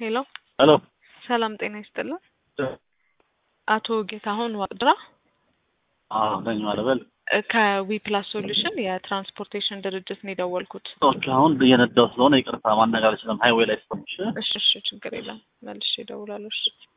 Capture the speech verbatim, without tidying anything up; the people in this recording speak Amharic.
ሄሎ ሄሎ ሰላም ጤና ይስጥልኝ። አቶ ጌታሁን ዋቅድራ አዎ ነኝ ማለበል ከዊ ፕላስ ሶሉሽን የትራንስፖርቴሽን ድርጅት ነው የደወልኩት። ኦኬ አሁን እየነዳሁ ስለሆነ ይቅርታ ማነጋገር ስለም ሃይዌይ ላይ ስለምሽ እሺ እሺ ችግር የለም መልሼ እደውላለሁ። እሺ